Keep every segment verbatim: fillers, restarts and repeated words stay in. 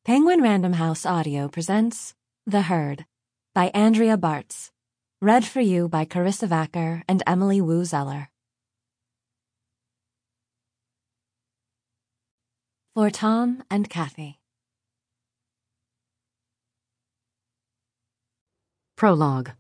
Penguin Random House Audio presents The Herd by Andrea Bartz. Read for you by Carissa Vacker and Emily Wu Zeller. For Tom and Kathy. Prologue.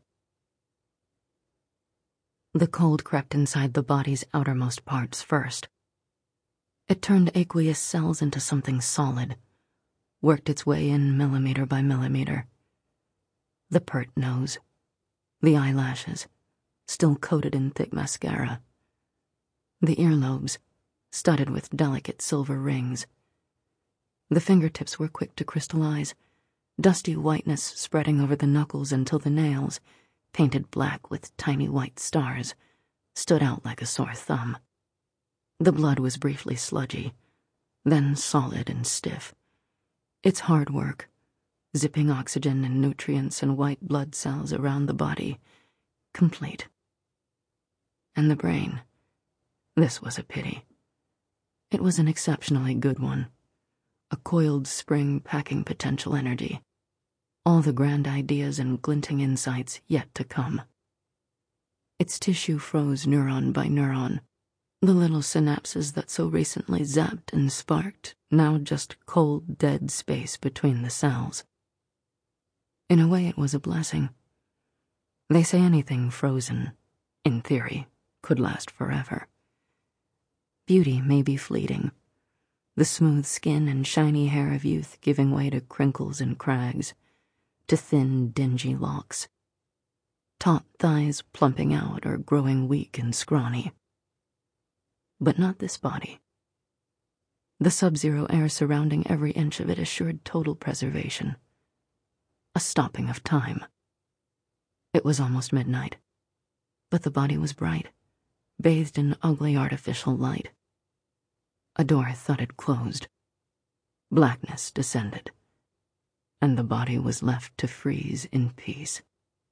The cold crept inside the body's outermost parts first. It turned aqueous cells into something solid, worked its way in millimeter by millimeter. The pert nose, the eyelashes, still coated in thick mascara. The earlobes, studded with delicate silver rings. The fingertips were quick to crystallize, dusty whiteness spreading over the knuckles until the nails, painted black with tiny white stars, stood out like a sore thumb. The blood was briefly sludgy, then solid and stiff. Its hard work, zipping oxygen and nutrients and white blood cells around the body, complete. And the brain. This was a pity. It was an exceptionally good one. A coiled spring packing potential energy. All the grand ideas and glinting insights yet to come. Its tissue froze neuron by neuron. The little synapses that so recently zapped and sparked, now just cold, dead space between the cells. In a way, it was a blessing. They say anything frozen, in theory, could last forever. Beauty may be fleeting. The smooth skin and shiny hair of youth giving way to crinkles and crags, to thin, dingy locks. Taut thighs plumping out or growing weak and scrawny. But not this body. The sub-zero air surrounding every inch of it assured total preservation. A stopping of time. It was almost midnight, but the body was bright, bathed in ugly artificial light. A door thudded closed. Blackness descended, and the body was left to freeze in peace.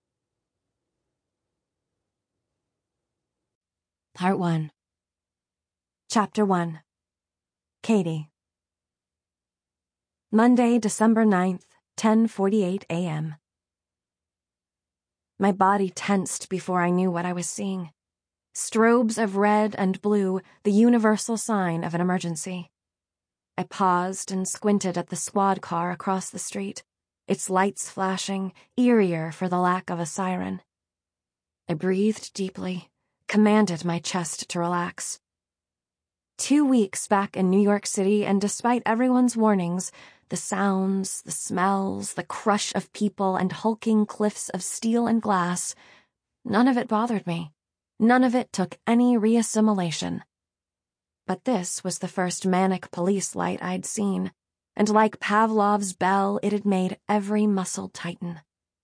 Part one. Chapter one. Katie. Monday, December ninth, ten forty-eight a m My body tensed before I knew what I was seeing. Strobes of red and blue, the universal sign of an emergency. I paused and squinted at the squad car across the street, its lights flashing, eerier for the lack of a siren. I breathed deeply, commanded my chest to relax. Two weeks back in New York City, and despite everyone's warnings, the sounds, the smells, the crush of people and hulking cliffs of steel and glass, none of it bothered me. None of it took any reassimilation. But this was the first manic police light I'd seen, and like Pavlov's bell, it had made every muscle tighten.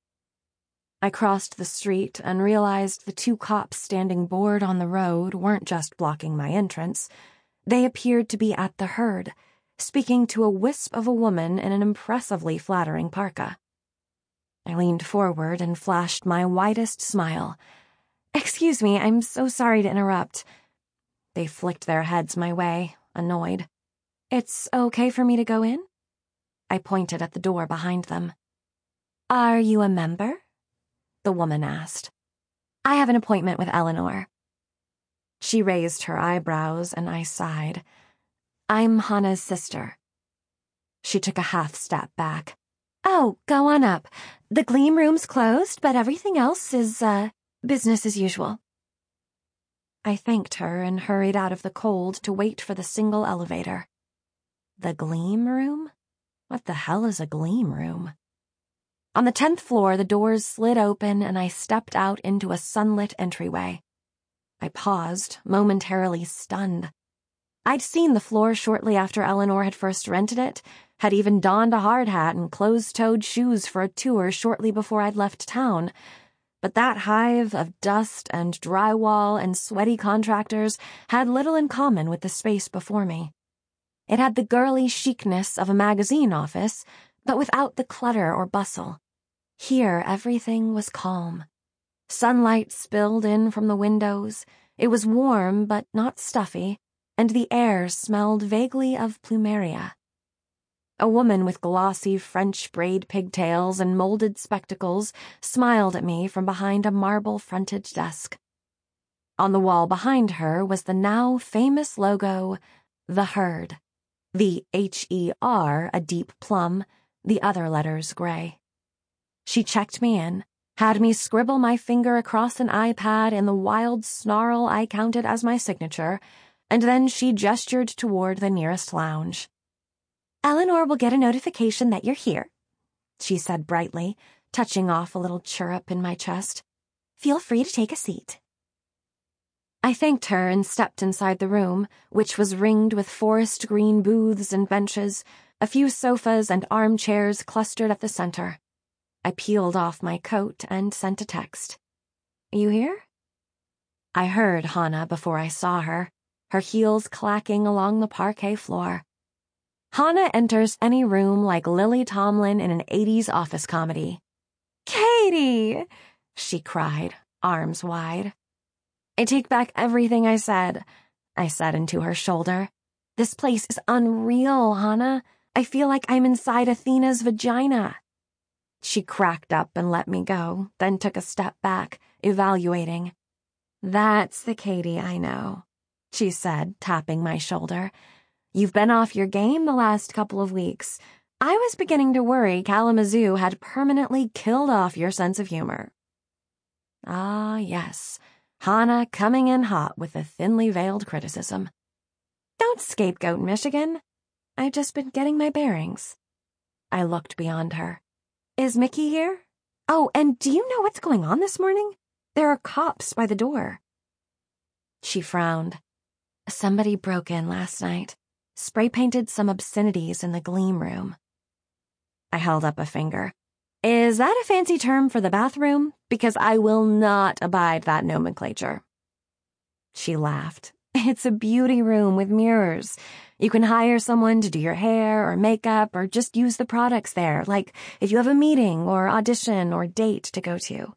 I crossed the street and realized the two cops standing bored on the road weren't just blocking my entrance. They appeared to be at the herd, speaking to a wisp of a woman in an impressively flattering parka. I leaned forward and flashed my widest smile. "Excuse me, I'm so sorry to interrupt." They flicked their heads my way, annoyed. "It's okay for me to go in?" I pointed at the door behind them. "Are you a member?" the woman asked. "I have an appointment with Eleanor." She raised her eyebrows, and I sighed. "I'm Hannah's sister." She took a half step back. "Oh, go on up. The Gleam Room's closed, but everything else is, uh, business as usual." I thanked her and hurried out of the cold to wait for the single elevator. The Gleam Room? What the hell is a Gleam Room? On the tenth floor, the doors slid open and I stepped out into a sunlit entryway. I paused, momentarily stunned. I'd seen the floor shortly after Eleanor had first rented it, had even donned a hard hat and closed-toed shoes for a tour shortly before I'd left town. But that hive of dust and drywall and sweaty contractors had little in common with the space before me. It had the girly chicness of a magazine office, but without the clutter or bustle. Here, everything was calm. Sunlight spilled in from the windows. It was warm, but not stuffy, and the air smelled vaguely of plumeria. A woman with glossy French braid pigtails and molded spectacles smiled at me from behind a marble-fronted desk. On the wall behind her was the now famous logo, The Herd. The H E R a deep plum, the other letters gray. She checked me in, had me scribble my finger across an iPad in the wild snarl I counted as my signature, and then she gestured toward the nearest lounge. "Eleanor will get a notification that you're here," she said brightly, touching off a little chirrup in my chest. "Feel free to take a seat." I thanked her and stepped inside the room, which was ringed with forest green booths and benches, a few sofas and armchairs clustered at the center. I peeled off my coat and sent a text. "You here?" I heard Hannah before I saw her, her heels clacking along the parquet floor. Hannah enters any room like Lily Tomlin in an eighties office comedy. "Katie!" she cried, arms wide. "I take back everything I said," I said into her shoulder. "This place is unreal, Hannah. I feel like I'm inside Athena's vagina." She cracked up and let me go, then took a step back, evaluating. "That's the Katie I know," she said, tapping my shoulder. "You've been off your game the last couple of weeks. I was beginning to worry Kalamazoo had permanently killed off your sense of humor." Ah, yes. Hannah coming in hot with a thinly veiled criticism. "Don't scapegoat Michigan. I've just been getting my bearings." I looked beyond her. "Is Mickey here? Oh, and do you know what's going on this morning? There are cops by the door." She frowned. "Somebody broke in last night, spray-painted some obscenities in the Gleam room." I held up a finger. "Is that a fancy term for the bathroom? Because I will not abide that nomenclature." She laughed. "It's a beauty room with mirrors. You can hire someone to do your hair or makeup or just use the products there, like if you have a meeting or audition or date to go to."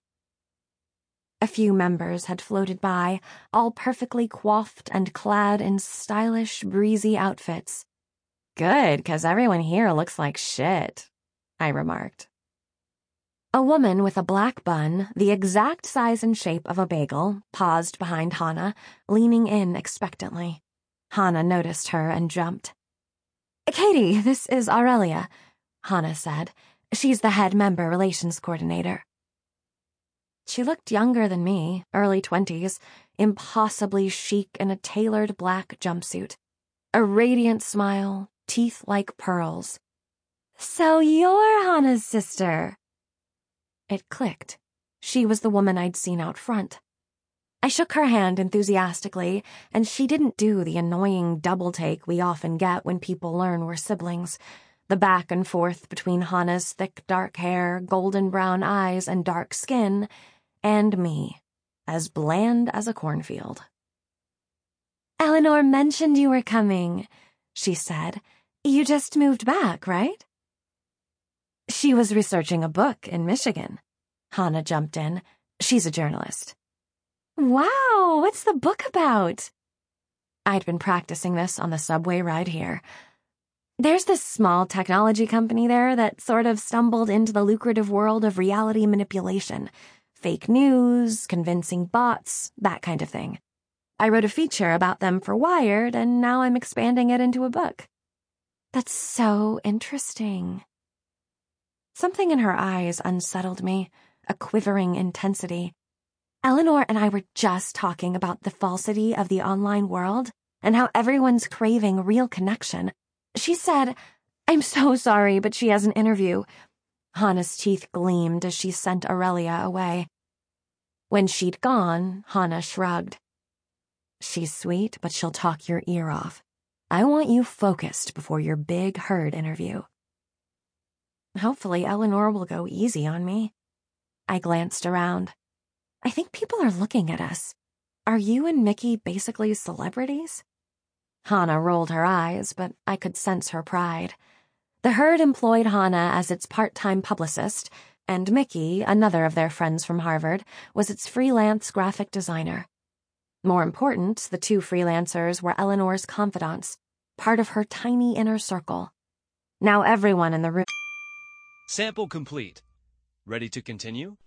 A few members had floated by, all perfectly coiffed and clad in stylish, breezy outfits. "Good, 'cause everyone here looks like shit," I remarked. A woman with a black bun, the exact size and shape of a bagel, paused behind Hannah, leaning in expectantly. Hannah noticed her and jumped. "Katie, this is Aurelia," Hannah said. "She's the head member relations coordinator." She looked younger than me, early twenties, impossibly chic in a tailored black jumpsuit. A radiant smile, teeth like pearls. "So you're Hannah's sister." It clicked. She was the woman I'd seen out front. I shook her hand enthusiastically, and she didn't do the annoying double take we often get when people learn we're siblings, the back and forth between Hannah's thick dark hair, golden brown eyes, and dark skin, and me, as bland as a cornfield. "Eleanor mentioned you were coming," she said. "You just moved back, right?" "She was researching a book in Michigan." Hannah jumped in. She's a journalist. "Wow, what's the book about?" I'd been practicing this on the subway ride here. "There's this small technology company there that sort of stumbled into the lucrative world of reality manipulation. Fake news, convincing bots, that kind of thing. I wrote a feature about them for Wired, and now I'm expanding it into a book." "That's so interesting." Something in her eyes unsettled me, a quivering intensity. Eleanor and I were just talking about the falsity of the online world and how everyone's craving real connection. She said, "I'm so sorry, but she has an interview." Hannah's teeth gleamed as she sent Aurelia away. When she'd gone, Hannah shrugged. "She's sweet, but she'll talk your ear off. I want you focused before your big Herd interview." Hopefully Eleanor will go easy on me. I glanced around. "I think people are looking at us. Are you and Mickey basically celebrities?" Hannah rolled her eyes, but I could sense her pride. The Herd employed Hannah as its part-time publicist, and Mickey, another of their friends from Harvard, was its freelance graphic designer. More important, the two freelancers were Eleanor's confidants, part of her tiny inner circle. Now everyone in the room. Sample complete. Ready to continue?